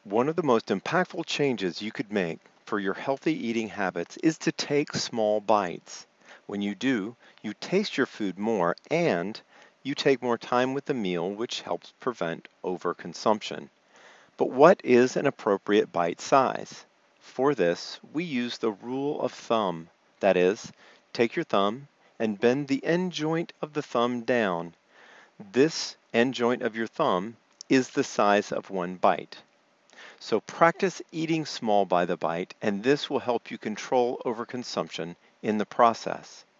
One of the most impactful changes you could make for your healthy eating habits is to take small bites. When you do, you taste your food more and you take more time with the meal, which helps prevent overconsumption. But what is an appropriate bite size? For this, we use the rule of thumb. That is, take your thumb and bend the end joint of the thumb down. This end joint of your thumb is the size of one bite. So practice eating small by the bite, and this will help you control overconsumption in the process.